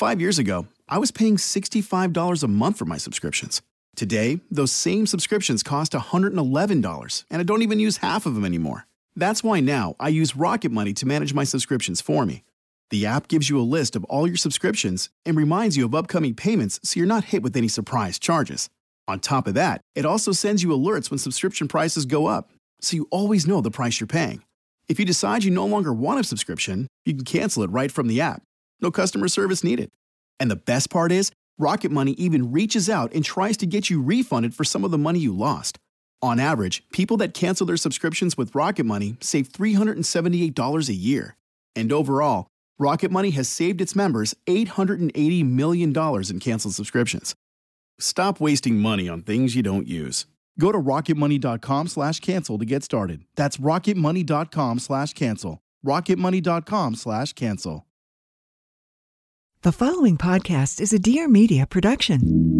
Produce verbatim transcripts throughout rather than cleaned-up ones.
Five years ago, I was paying sixty-five dollars a month for my subscriptions. Today, those same subscriptions cost one hundred eleven dollars, and I don't even use half of them anymore. That's why now I use Rocket Money to manage my subscriptions for me. The app gives you a list of all your subscriptions and reminds you of upcoming payments so you're not hit with any surprise charges. On top of that, it also sends you alerts when subscription prices go up, so you always know the price you're paying. If you decide you no longer want a subscription, you can cancel it right from the app. No customer service needed. And the best part is, Rocket Money even reaches out and tries to get you refunded for some of the money you lost. On average, people that cancel their subscriptions with Rocket Money save three hundred seventy-eight dollars a year. And overall, Rocket Money has saved its members eight hundred eighty million dollars in canceled subscriptions. Stop wasting money on things you don't use. Go to rocketmoney.com slash cancel to get started. That's rocketmoney.com slash cancel. rocketmoney.com slash cancel. The following podcast is a Dear Media production.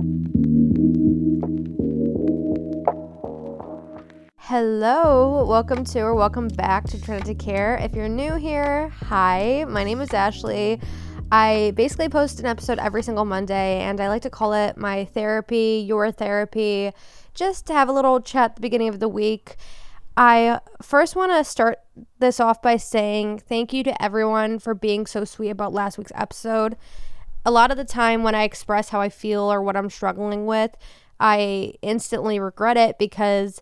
Hello, welcome to or welcome back to Trinity Care. If you're new here, hi, my name is Ashley. I basically post an episode every single Monday, and I like to call it my therapy, your therapy, just to have a little chat at the beginning of the week. I first want to start this off by saying thank you to everyone for being so sweet about last week's episode. A lot of the time when I express how I feel or what I'm struggling with, I instantly regret it because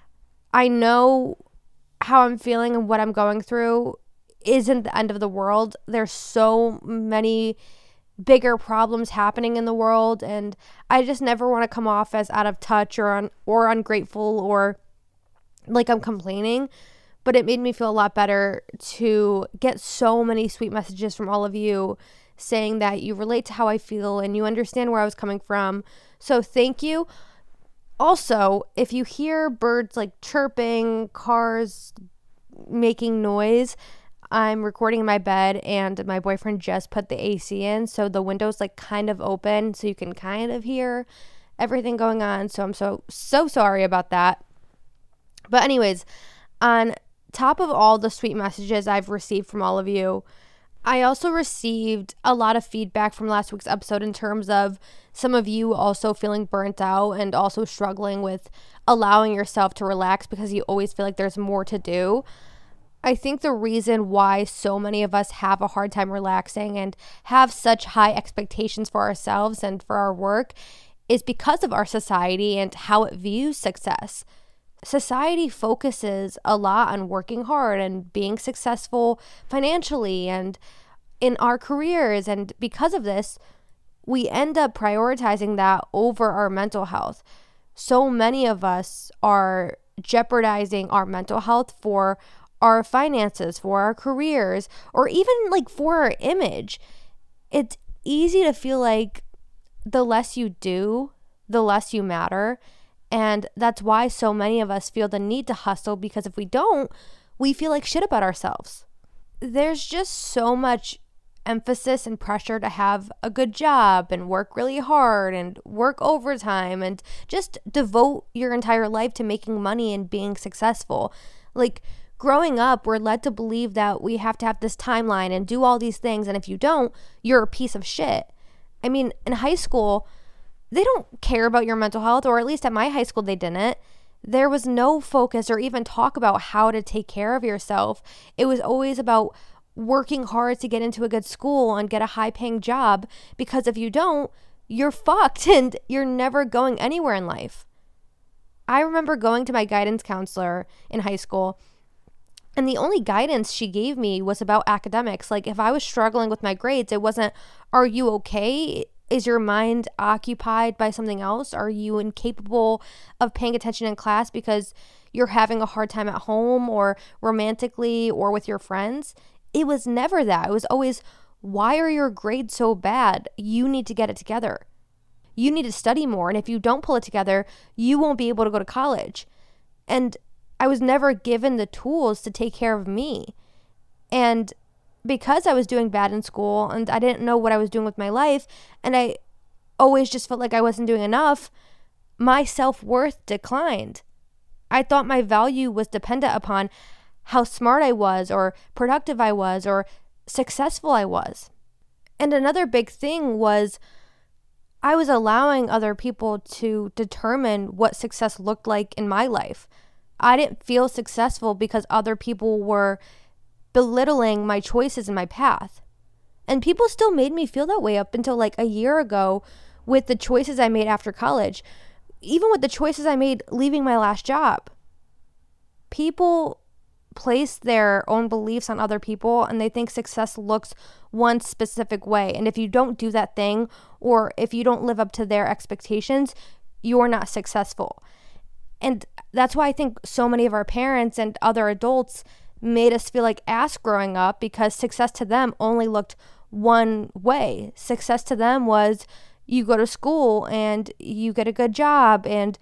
I know how I'm feeling and what I'm going through isn't the end of the world. There's so many bigger problems happening in the world, and I just never want to come off as out of touch or un- or ungrateful or like I'm complaining. But it made me feel a lot better to get so many sweet messages from all of you saying that you relate to how I feel and you understand where I was coming from. So thank you. Also, if you hear birds like chirping, cars making noise, I'm recording in my bed and my boyfriend just put the A C in, so the window's like kind of open so you can kind of hear everything going on. So I'm so, so sorry about that. But anyways, on top of all the sweet messages I've received from all of you, I also received a lot of feedback from last week's episode in terms of some of you also feeling burnt out and also struggling with allowing yourself to relax because you always feel like there's more to do. I think the reason why so many of us have a hard time relaxing and have such high expectations for ourselves and for our work is because of our society and how it views success. Society focuses a lot on working hard and being successful financially and in our careers. And because of this, we end up prioritizing that over our mental health. So many of us are jeopardizing our mental health for our finances, for our careers, or even like for our image. It's easy to feel like the less you do, the less you matter. And that's why so many of us feel the need to hustle, because if we don't, we feel like shit about ourselves. There's just so much emphasis and pressure to have a good job and work really hard and work overtime and just devote your entire life to making money and being successful. Like growing up, we're led to believe that we have to have this timeline and do all these things. And if you don't, you're a piece of shit. I mean, in high school, they don't care about your mental health, or at least at my high school, they didn't. There was no focus or even talk about how to take care of yourself. It was always about working hard to get into a good school and get a high paying job, because if you don't, you're fucked and you're never going anywhere in life. I remember going to my guidance counselor in high school, and the only guidance she gave me was about academics. Like if I was struggling with my grades, it wasn't, are you okay? Is your mind occupied by something else? Are you incapable of paying attention in class because you're having a hard time at home or romantically or with your friends? It was never that. It was always, why are your grades so bad? You need to get it together. You need to study more. And if you don't pull it together, you won't be able to go to college. And I was never given the tools to take care of me. And because I was doing bad in school and I didn't know what I was doing with my life, and I always just felt like I wasn't doing enough, my self-worth declined. I thought my value was dependent upon how smart I was or productive I was or successful I was. And another big thing was I was allowing other people to determine what success looked like in my life. I didn't feel successful because other people were belittling my choices in my path. And people still made me feel that way up until like a year ago with the choices I made after college. Even with the choices I made leaving my last job. People place their own beliefs on other people and they think success looks one specific way. And if you don't do that thing, or if you don't live up to their expectations, you're not successful. And that's why I think so many of our parents and other adults made us feel like ass growing up, because success to them only looked one way. Success to them was you go to school and you get a good job and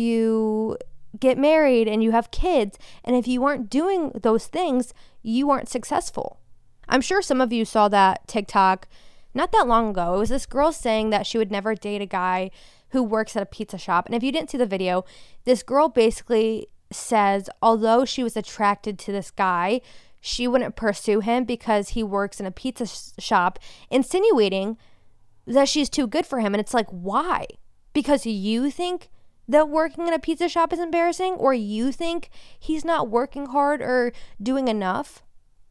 you get married and you have kids. And if you weren't doing those things, you weren't successful. I'm sure some of you saw that TikTok not that long ago. It was this girl saying that she would never date a guy who works at a pizza shop. And if you didn't see the video, this girl basically says, although she was attracted to this guy, she wouldn't pursue him because he works in a pizza sh- shop, insinuating that she's too good for him. And it's like, why? Because you think that working in a pizza shop is embarrassing, or you think he's not working hard or doing enough?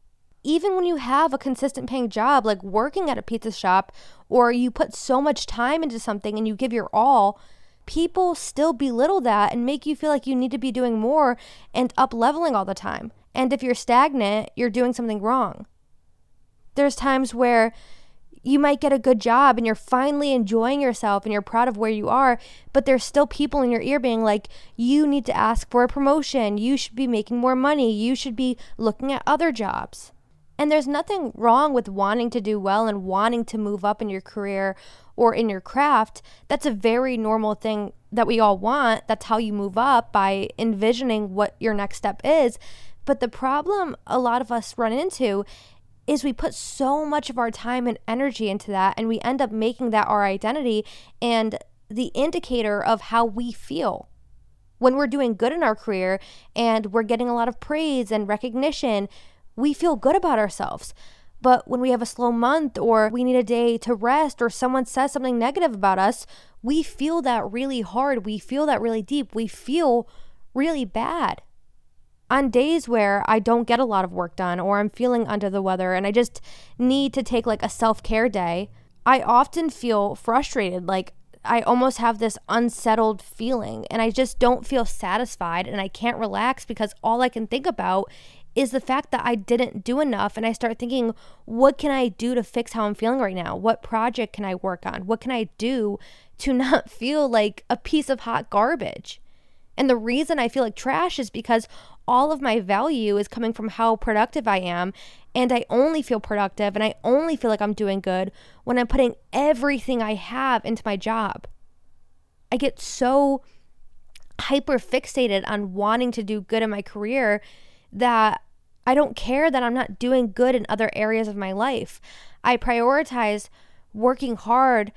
Even when you have a consistent paying job, like working at a pizza shop, or you put so much time into something and you give your all, people still belittle that and make you feel like you need to be doing more and up leveling all the time. And if you're stagnant, you're doing something wrong. There's times where you might get a good job and you're finally enjoying yourself and you're proud of where you are, but there's still people in your ear being like, you need to ask for a promotion. You should be making more money. You should be looking at other jobs. And there's nothing wrong with wanting to do well and wanting to move up in your career or in your craft. That's a very normal thing that we all want. That's how you move up, by envisioning what your next step is. But the problem a lot of us run into is we put so much of our time and energy into that, and we end up making that our identity and the indicator of how we feel. When we're doing good in our career and we're getting a lot of praise and recognition, we feel good about ourselves. But when we have a slow month, or we need a day to rest, or someone says something negative about us, we feel that really hard. We feel that really deep. We feel really bad. On days where I don't get a lot of work done, or I'm feeling under the weather and I just need to take like a self-care day, I often feel frustrated. Like I almost have this unsettled feeling and I just don't feel satisfied, and I can't relax because all I can think about is the fact that I didn't do enough. And I start thinking, what can I do to fix how I'm feeling right now? What project can I work on? What can I do to not feel like a piece of hot garbage? And the reason I feel like trash is because all of my value is coming from how productive I am. And I only feel productive and I only feel like I'm doing good when I'm putting everything I have into my job. I get so hyper fixated on wanting to do good in my career that I don't care that I'm not doing good in other areas of my life. I prioritize working hard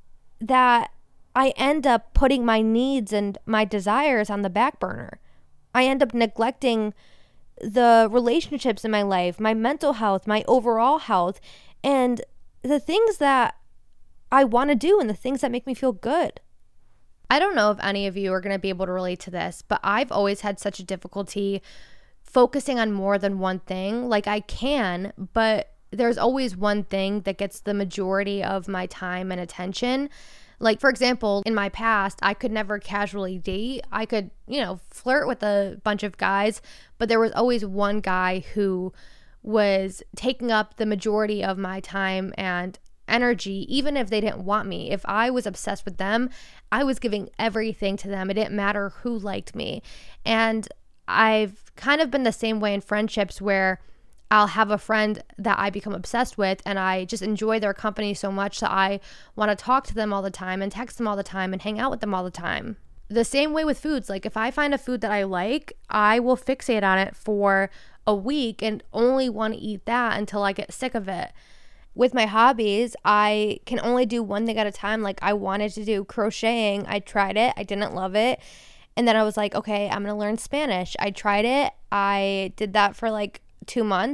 that I end up putting my needs and my desires on the back burner. I end up neglecting the relationships in my life, my mental health, my overall health, and the things that I want to do and the things that make me feel good. I don't know if any of you are going to be able to relate to this, but I've always had such a difficulty focusing on more than one thing. Like I can, but there's always one thing that gets the majority of my time and attention. Like, for example, in my past, I could never casually date. I could, you know, flirt with a bunch of guys, but there was always one guy who was taking up the majority of my time and energy, even if they didn't want me. If I was obsessed with them, I was giving everything to them. It didn't matter who liked me. And I've kind of been the same way in friendships, where I'll have a friend that I become obsessed with and I just enjoy their company so much that I want to talk to them all the time and text them all the time and hang out with them all the time. The same way with foods. Like if I find a food that I like, I will fixate on it for a week and only want to eat that until I get sick of it. With my hobbies, I can only do one thing at a time. Like I wanted to do crocheting. I tried it. I didn't love it. And then I was like, okay, I'm going to learn Spanish. I tried it. I did that for like two months.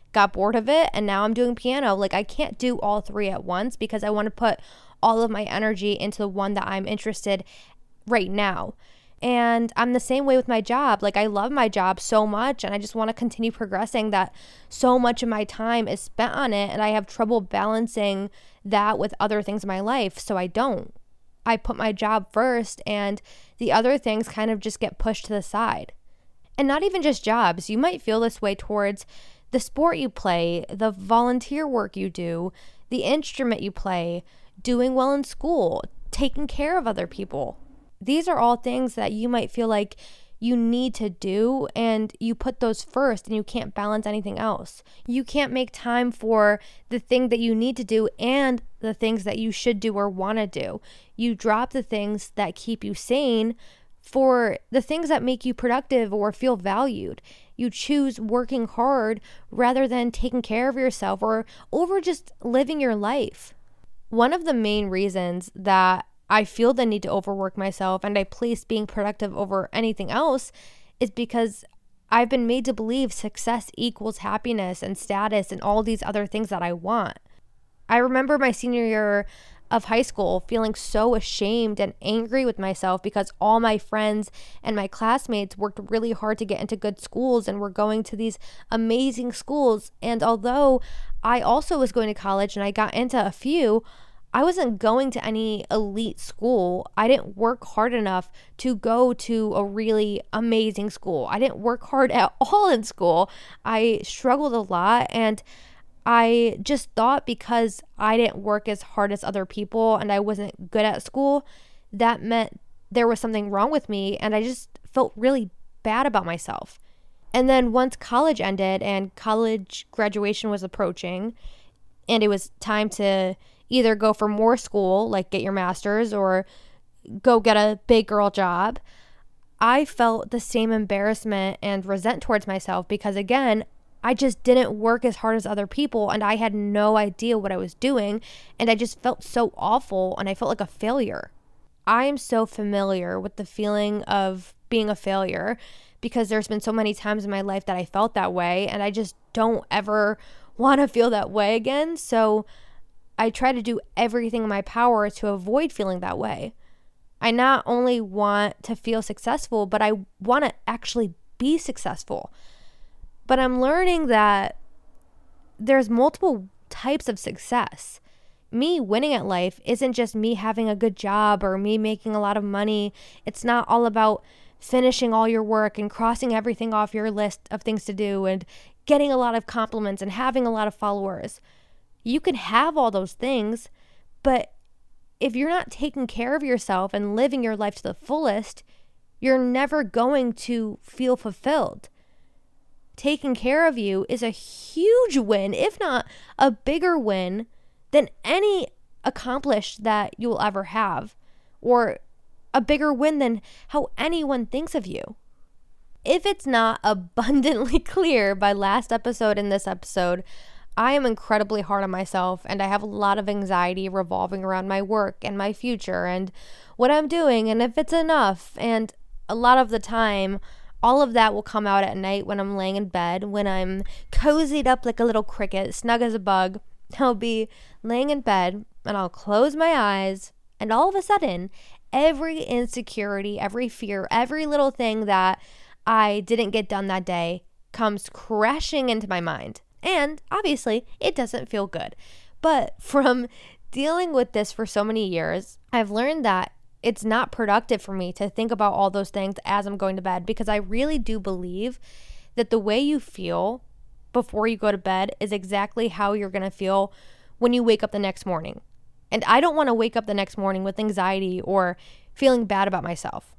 got bored of it, and now I'm doing piano. Like, I can't do all three at once because I want to put all of my energy into the one that I'm interested right now. And I'm the same way with my job. Like, I love my job so much, and I just want to continue progressing, that so much of my time is spent on it, and I have trouble balancing that with other things in my life. So I don't. I put my job first, and the other things kind of just get pushed to the side. And not even just jobs. You might feel this way towards the sport you play, the volunteer work you do, the instrument you play, doing well in school, taking care of other people. These are all things that you might feel like you need to do, and you put those first and you can't balance anything else. You can't make time for the thing that you need to do and the things that you should do or want to do. You drop the things that keep you sane for the things that make you productive or feel valued. You choose working hard rather than taking care of yourself or over just living your life. One of the main reasons that I feel the need to overwork myself and I place being productive over anything else is because I've been made to believe success equals happiness and status and all these other things that I want. I remember my senior year of high school feeling so ashamed and angry with myself because all my friends and my classmates worked really hard to get into good schools and were going to these amazing schools. And although I also was going to college and I got into a few, I wasn't going to any elite school. I didn't work hard enough to go to a really amazing school. I didn't work hard at all in school. I struggled a lot, and I just thought because I didn't work as hard as other people and I wasn't good at school, that meant there was something wrong with me, and I just felt really bad about myself. And then once college ended and college graduation was approaching, and it was time to either go for more school, like get your master's, or go get a big girl job, I felt the same embarrassment and resent towards myself because, again, I just didn't work as hard as other people, and I had no idea what I was doing, and I just felt so awful, and I felt like a failure. I am so familiar with the feeling of being a failure because there's been so many times in my life that I felt that way, and I just don't ever want to feel that way again. So I try to do everything in my power to avoid feeling that way. I not only want to feel successful, but I want to actually be successful. But I'm learning that there's multiple types of success. Me winning at life isn't just me having a good job or me making a lot of money. It's not all about finishing all your work and crossing everything off your list of things to do and getting a lot of compliments and having a lot of followers. You can have all those things, but if you're not taking care of yourself and living your life to the fullest, you're never going to feel fulfilled. Taking care of you is a huge win, if not a bigger win than any accomplished that you'll ever have, or a bigger win than how anyone thinks of you. If it's not abundantly clear by last episode and this episode, I am incredibly hard on myself, and I have a lot of anxiety revolving around my work and my future and what I'm doing and if it's enough. And a lot of the time, all of that will come out at night when I'm laying in bed, when I'm cozied up like a little cricket, snug as a bug. I'll be laying in bed and I'll close my eyes, and all of a sudden, every insecurity, every fear, every little thing that I didn't get done that day comes crashing into my mind. And obviously, it doesn't feel good. But from dealing with this for so many years, I've learned that it's not productive for me to think about all those things as I'm going to bed, because I really do believe that the way you feel before you go to bed is exactly how you're going to feel when you wake up the next morning. And I don't want to wake up the next morning with anxiety or feeling bad about myself.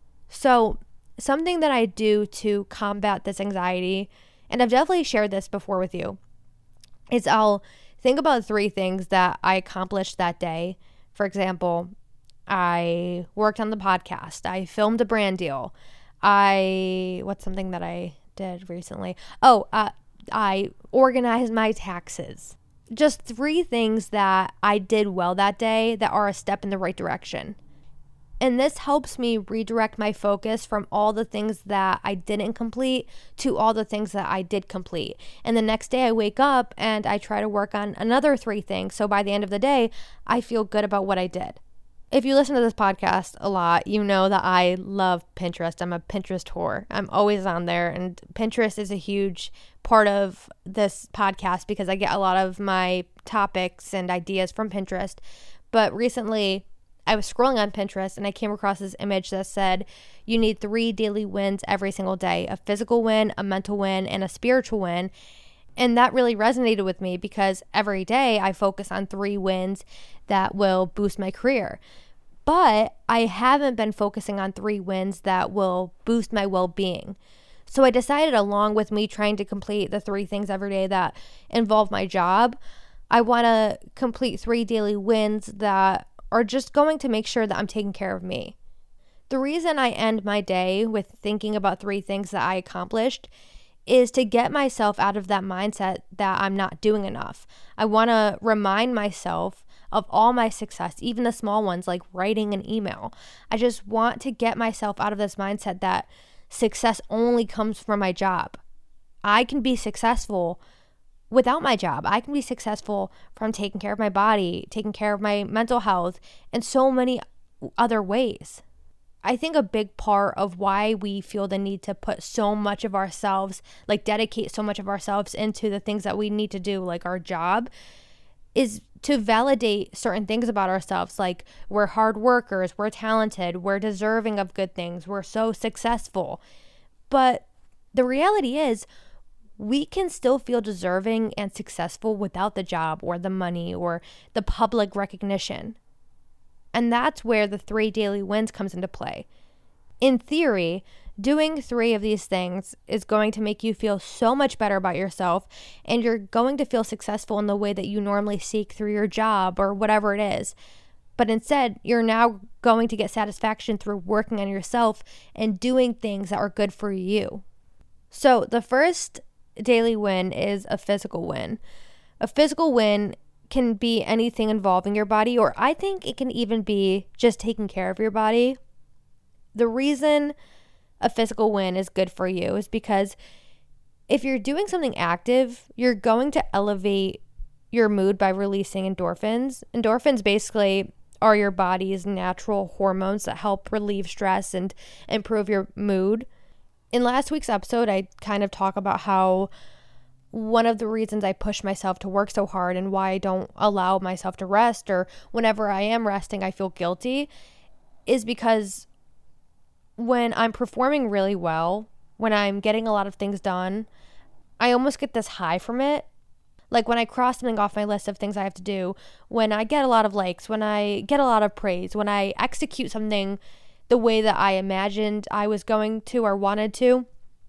So something that I do to combat this anxiety, and I've definitely shared this before with you, is I'll think about three things that I accomplished that day. For example, I worked on the podcast. I filmed a brand deal. I, what's something that I did recently? Oh, uh, I organized my taxes. Just three things that I did well that day that are a step in the right direction. And this helps me redirect my focus from all the things that I didn't complete to all the things that I did complete. And the next day I wake up and I try to work on another three things. So by the end of the day, I feel good about what I did. If you listen to this podcast a lot, you know that I love Pinterest. I'm a Pinterest whore. I'm always on there. And Pinterest is a huge part of this podcast because I get a lot of my topics and ideas from Pinterest. But recently, I was scrolling on Pinterest and I came across this image that said you need three daily wins every single day: a physical win, a mental win, and a spiritual win. And that really resonated with me because every day I focus on three wins that will boost my career. But I haven't been focusing on three wins that will boost my well-being. So I decided, along with me trying to complete the three things every day that involve my job, I want to complete three daily wins that are just going to make sure that I'm taking care of me. The reason I end my day with thinking about three things that I accomplished is to get myself out of that mindset that I'm not doing enough. I want to remind myself of all my success, even the small ones like writing an email. I just want to get myself out of this mindset that success only comes from my job. I can be successful without my job. I can be successful from taking care of my body, taking care of my mental health, and so many other ways. I think a big part of why we feel the need to put so much of ourselves, like dedicate so much of ourselves into the things that we need to do, like our job, is to validate certain things about ourselves. Like we're hard workers, we're talented, we're deserving of good things, we're so successful. But the reality is, we can still feel deserving and successful without the job or the money or the public recognition. And that's where the three daily wins comes into play. In theory, doing three of these things is going to make you feel so much better about yourself, and you're going to feel successful in the way that you normally seek through your job or whatever it is. But instead, you're now going to get satisfaction through working on yourself and doing things that are good for you. So the first daily win is a physical win. A physical win can be anything involving your body, or I think it can even be just taking care of your body. The reason a physical win is good for you is because if you're doing something active, you're going to elevate your mood by releasing endorphins. Endorphins basically are your body's natural hormones that help relieve stress and improve your mood. In last week's episode, I kind of talk about how one of the reasons I push myself to work so hard and why I don't allow myself to rest, or whenever I am resting, I feel guilty, is because when I'm performing really well, when I'm getting a lot of things done, I almost get this high from it. Like when I cross something off my list of things I have to do, when I get a lot of likes, when I get a lot of praise, when I execute something the way that I imagined I was going to or wanted to,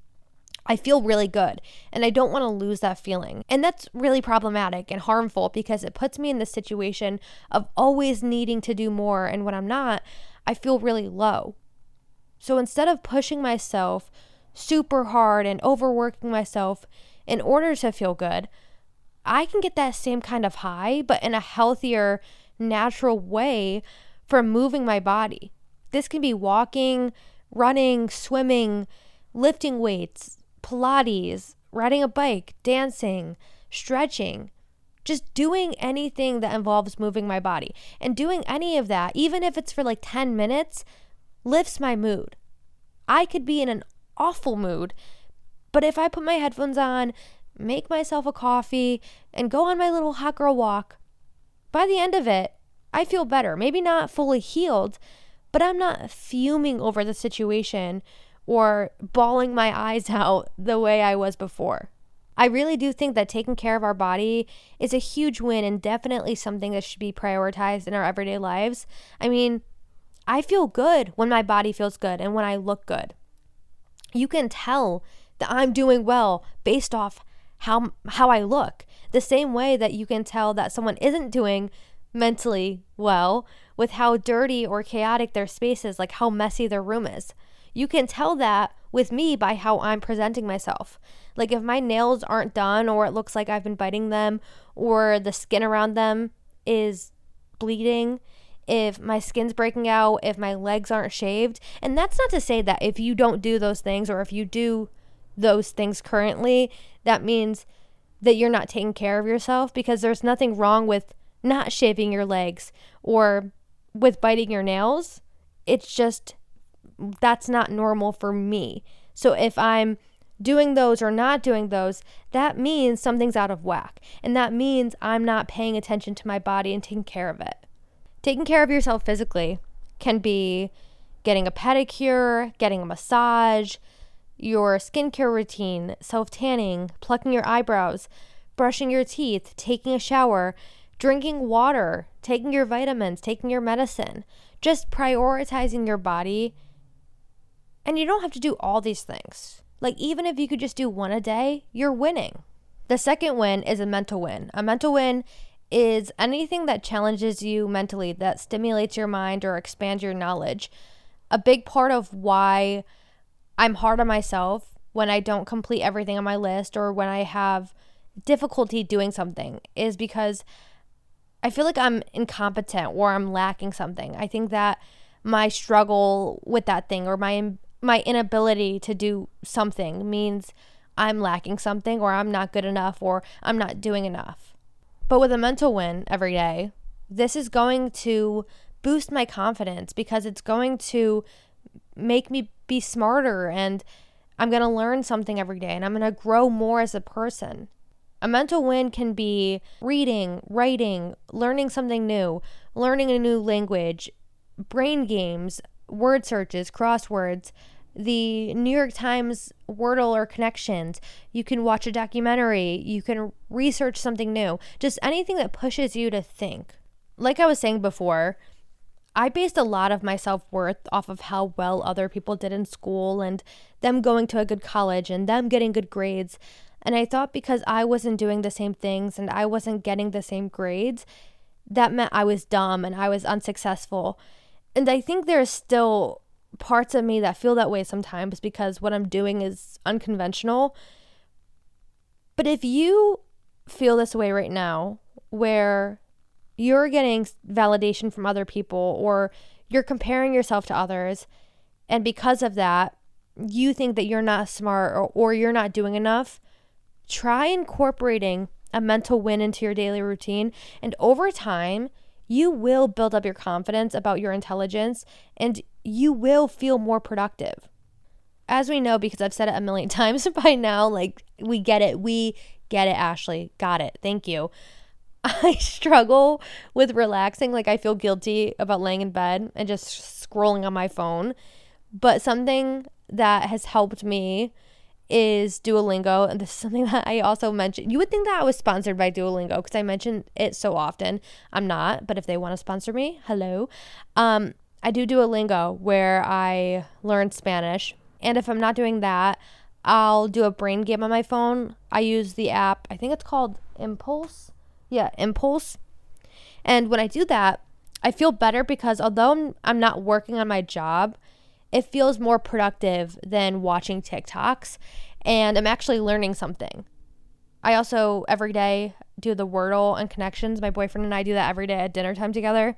I feel really good, and I don't want to lose that feeling. And that's really problematic and harmful because it puts me in this situation of always needing to do more, and when I'm not, I feel really low. So instead of pushing myself super hard and overworking myself in order to feel good, I can get that same kind of high, but in a healthier, natural way from moving my body. This can be walking, running, swimming, lifting weights, Pilates, riding a bike, dancing, stretching, just doing anything that involves moving my body. And doing any of that, even if it's for like ten minutes, lifts my mood. I could be in an awful mood, but if I put my headphones on, make myself a coffee, and go on my little hot girl walk, by the end of it, I feel better. Maybe not fully healed, but I'm not fuming over the situation or bawling my eyes out the way I was before. I really do think that taking care of our body is a huge win and definitely something that should be prioritized in our everyday lives. I mean, I feel good when my body feels good and when I look good. You can tell that I'm doing well based off how how I look. The same way that you can tell that someone isn't doing mentally well with how dirty or chaotic their space is, like how messy their room is. You can tell that with me by how I'm presenting myself. Like if my nails aren't done, or it looks like I've been biting them, or the skin around them is bleeding, if my skin's breaking out, if my legs aren't shaved. And that's not to say that if you don't do those things, or if you do those things currently, that means that you're not taking care of yourself, because there's nothing wrong with not shaving your legs or with biting your nails. It's just, that's not normal for me. So if I'm doing those or not doing those, that means something's out of whack. And that means I'm not paying attention to my body and taking care of it. Taking care of yourself physically can be getting a pedicure, getting a massage, your skincare routine, self-tanning, plucking your eyebrows, brushing your teeth, taking a shower, drinking water, taking your vitamins, taking your medicine, just prioritizing your body. And you don't have to do all these things. Like, even if you could just do one a day, you're winning. The second win is a mental win. A mental win is anything that challenges you mentally, that stimulates your mind or expands your knowledge. A big part of why I'm hard on myself when I don't complete everything on my list, or when I have difficulty doing something, is because I feel like I'm incompetent or I'm lacking something. I think that my struggle with that thing, or my my inability to do something, means I'm lacking something, or I'm not good enough, or I'm not doing enough. But with a mental win every day, this is going to boost my confidence, because it's going to make me be smarter, and I'm going to learn something every day, and I'm going to grow more as a person. A mental win can be reading, writing, learning something new, learning a new language, brain games, word searches, crosswords, the New York Times Wordle or Connections. You can watch a documentary. You can research something new. Just anything that pushes you to think. Like I was saying before, I based a lot of my self-worth off of how well other people did in school, and them going to a good college, and them getting good grades. And I thought because I wasn't doing the same things and I wasn't getting the same grades, that meant I was dumb and I was unsuccessful. And I think there's still parts of me that feel that way sometimes, because what I'm doing is unconventional. But if you feel this way right now, where you're getting validation from other people, or you're comparing yourself to others, and because of that, you think that you're not smart, or, or you're not doing enough, try incorporating a mental win into your daily routine. And over time, you will build up your confidence about your intelligence, and you will feel more productive. As we know, because I've said it a million times by now, like, we get it. We get it, Ashley. Got it. Thank you. I struggle with relaxing. Like, I feel guilty about laying in bed and just scrolling on my phone. But something that has helped me is Duolingo. And this is something that I also mentioned. You would think that I was sponsored by Duolingo, because I mention it so often. I'm not, but if they want to sponsor me, hello. Um, I do Duolingo, where I learn Spanish. And if I'm not doing that, I'll do a brain game on my phone. I use the app, I think it's called Impulse. Yeah, Impulse. And when I do that, I feel better, because although I'm, I'm not working on my job, it feels more productive than watching TikToks, and I'm actually learning something. I also every day do the Wordle and Connections. My boyfriend and I do that every day at dinner time together.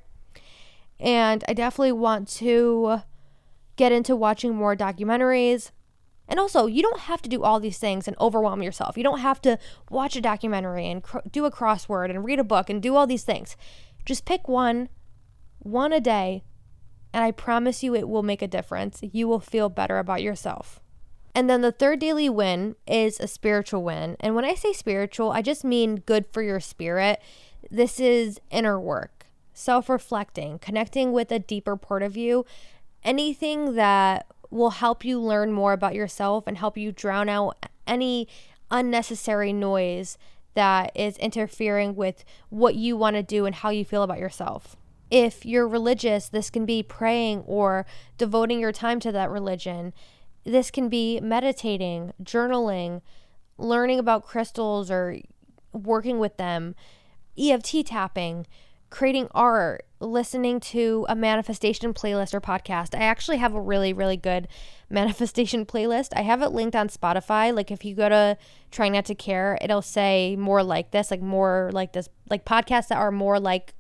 And I definitely want to get into watching more documentaries. And also, you don't have to do all these things and overwhelm yourself. You don't have to watch a documentary and cr- do a crossword and read a book and do all these things. Just pick one, one a day, and I promise you it will make a difference. You will feel better about yourself. And then the third daily win is a spiritual win. And when I say spiritual, I just mean good for your spirit. This is inner work, self-reflecting, connecting with a deeper part of you, anything that will help you learn more about yourself and help you drown out any unnecessary noise that is interfering with what you want to do and how you feel about yourself. If you're religious, this can be praying or devoting your time to that religion. This can be meditating, journaling, learning about crystals or working with them, E F T tapping, creating art, listening to a manifestation playlist or podcast. I actually have a really, really good manifestation playlist. I have it linked on Spotify. Like if you go to Try Not to Care, it'll say more like this, like more like this, like podcasts that are more like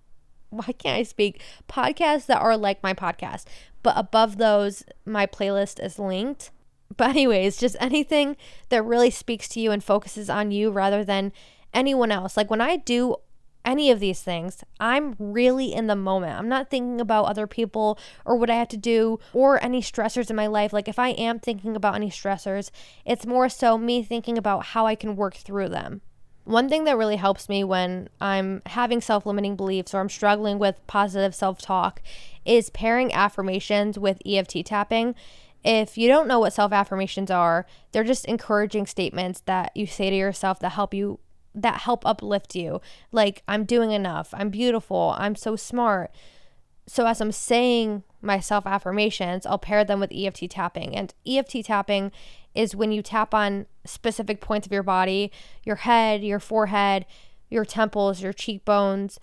why can't I speak? Podcasts that are like my podcast. But above those, my playlist is linked. But anyways, just anything that really speaks to you and focuses on you rather than anyone else. Like when I do any of these things, I'm really in the moment. I'm not thinking about other people or what I have to do or any stressors in my life. Like if I am thinking about any stressors, it's more so me thinking about how I can work through them. One thing that really helps me when I'm having self-limiting beliefs or I'm struggling with positive self-talk is pairing affirmations with E F T tapping. If you don't know what self-affirmations are, they're just encouraging statements that you say to yourself that help you that help uplift you. Like, I'm doing enough, I'm beautiful, I'm so smart. So as I'm saying my self-affirmations, I'll pair them with E F T tapping. And E F T tapping is when you tap on specific points of your body, your head, your forehead, your temples, your cheekbones,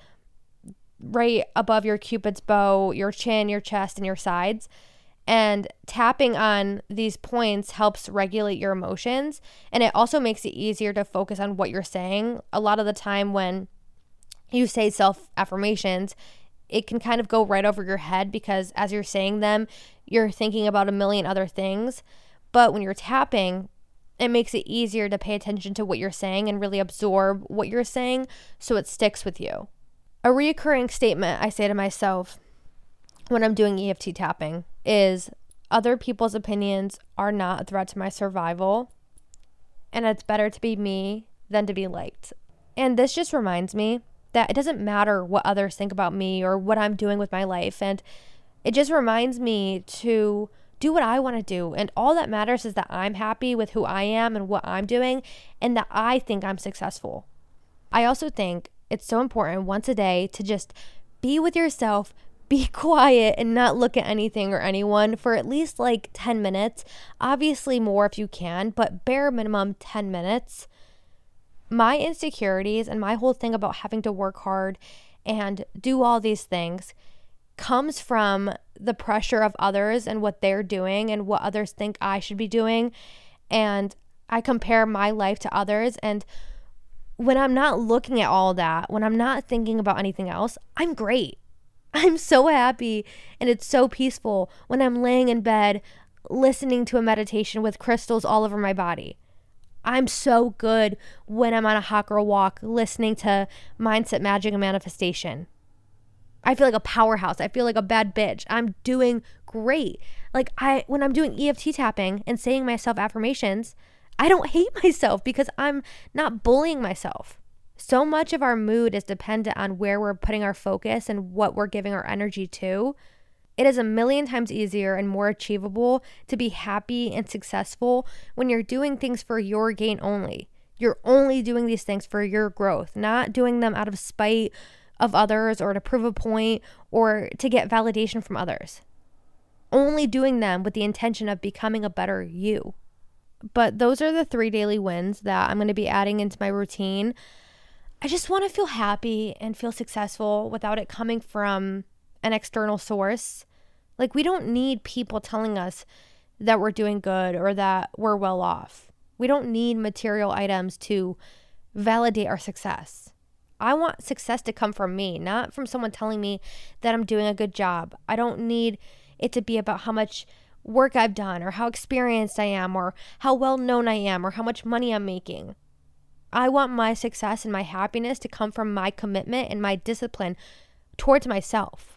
right above your Cupid's bow, your chin, your chest, and your sides. And tapping on these points helps regulate your emotions, and it also makes it easier to focus on what you're saying. A lot of the time when you say self-affirmations, it can kind of go right over your head because as you're saying them, you're thinking about a million other things. But when you're tapping, it makes it easier to pay attention to what you're saying and really absorb what you're saying so it sticks with you. A recurring statement I say to myself when I'm doing E F T tapping is other people's opinions are not a threat to my survival, and it's better to be me than to be liked. And this just reminds me that it doesn't matter what others think about me or what I'm doing with my life, and it just reminds me to do what I want to do, and all that matters is that I'm happy with who I am and what I'm doing, and that I think I'm successful. I also think it's so important once a day to just be with yourself, be quiet, and not look at anything or anyone for at least like ten minutes. Obviously more if you can, but bare minimum ten minutes. My insecurities and my whole thing about having to work hard and do all these things comes from the pressure of others and what they're doing and what others think I should be doing. And I compare my life to others, and when I'm not looking at all that, when I'm not thinking about anything else, I'm great. I'm so happy, and it's so peaceful when I'm laying in bed listening to a meditation with crystals all over my body. I'm so good when I'm on a hot girl walk listening to Mindset, Magic, and Manifestation. I feel like a powerhouse. I feel like a bad bitch. I'm doing great. Like I, when I'm doing E F T tapping and saying my self-affirmations, I don't hate myself because I'm not bullying myself. So much of our mood is dependent on where we're putting our focus and what we're giving our energy to. It is a million times easier and more achievable to be happy and successful when you're doing things for your gain only. You're only doing these things for your growth, not doing them out of spite of others or to prove a point or to get validation from others. Only doing them with the intention of becoming a better you. But those are the three daily wins that I'm going to be adding into my routine. I just want to feel happy and feel successful without it coming from an external source. Like, we don't need people telling us that we're doing good or that we're well off. We don't need material items to validate our success. I want success to come from me, not from someone telling me that I'm doing a good job. I don't need it to be about how much work I've done or how experienced I am or how well known I am or how much money I'm making. I want my success and my happiness to come from my commitment and my discipline towards myself.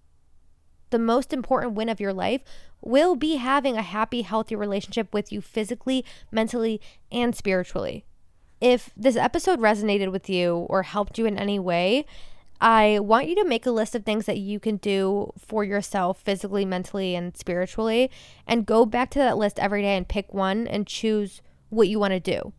The most important win of your life will be having a happy, healthy relationship with you physically, mentally, and spiritually. If this episode resonated with you or helped you in any way, I want you to make a list of things that you can do for yourself physically, mentally, and spiritually, and go back to that list every day and pick one and choose what you want to do.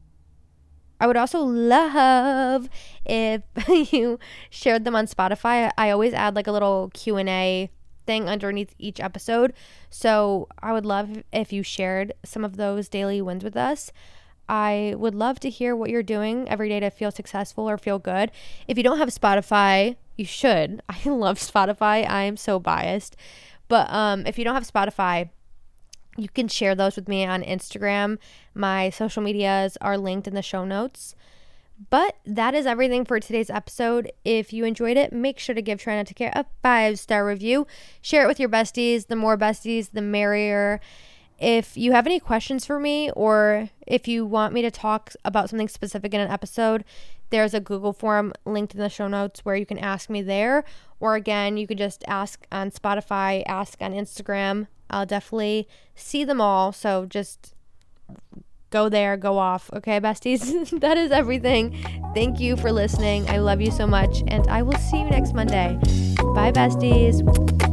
I would also love if you shared them on Spotify. I always add like a little Q and A thing underneath each episode. So I would love if you shared some of those daily wins with us. I would love to hear what you're doing every day to feel successful or feel good. If you don't have Spotify, you should. I love Spotify. I am so biased. But um, if you don't have Spotify, you can share those with me on Instagram. My social medias are linked in the show notes. But that is everything for today's episode. If you enjoyed it, make sure to give Try Not to Care a five-star review. Share it with your besties. The more besties, the merrier. If you have any questions for me, or if you want me to talk about something specific in an episode, there's a Google form linked in the show notes where you can ask me there. Or again, you could just ask on Spotify, ask on Instagram. I'll definitely see them all. So just go there, go off. Okay, besties? That is everything. Thank you for listening. I love you so much. And I will see you next Monday. Bye, besties.